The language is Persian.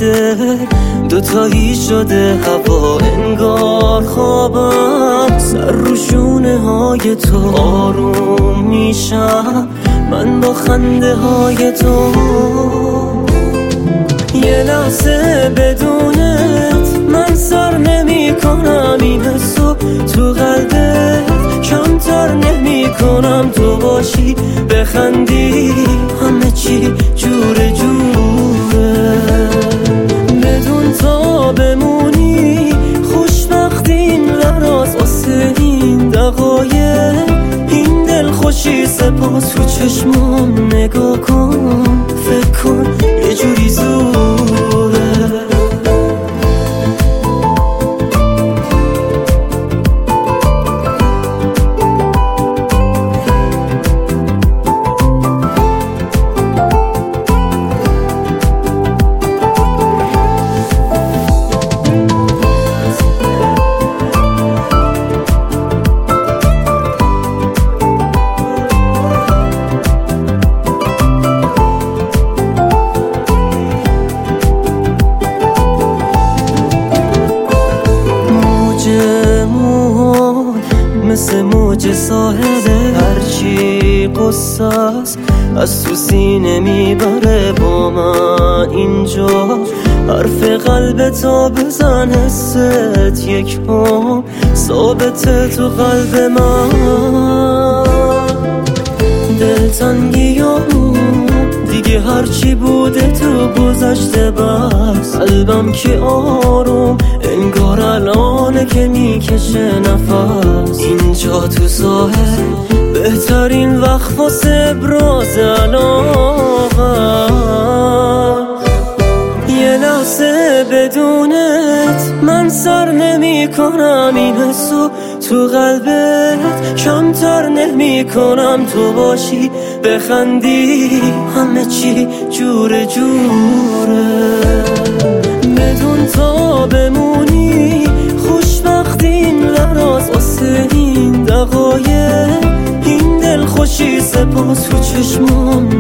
دل دوتایی شده هوا انگار خوابم، سر رو شونه های تو آروم میشم من با خنده های تو. یه لحظه بدونت من سر نمی کنم این حسو تو قلبت کمتر نمی کنم، تو باشی بخندی همه چی جوره جوره، بدون تا بمونی خوشبختین لراز واسه این دقایق، این دل خوشی سپاس رو چشمام نگاه کن فکر کن یه جوری زوره. مثل موج ساحله هرچی قصاص از تو سینه میبره با من اینجا، حرف قلب تا بزن حست یک پا ثابته تو قلب من. دلتنگیامون دیگه هرچی بوده تو گذشته بس، قلبم که آروم انگار الانه که میکشه نفس، اینجا تو ساحل بهترین وقت واسه ابراز علاقم. یه لحظه بدونت من سر نمی کنم این حسو تو قلبت کمتر نمی کنم، تو باشی بخندی همه چی جوره جوره، بدون تا بمونی خوشبختین لراز واسه این دقایق، این دل خوشی سپاس رو چشمام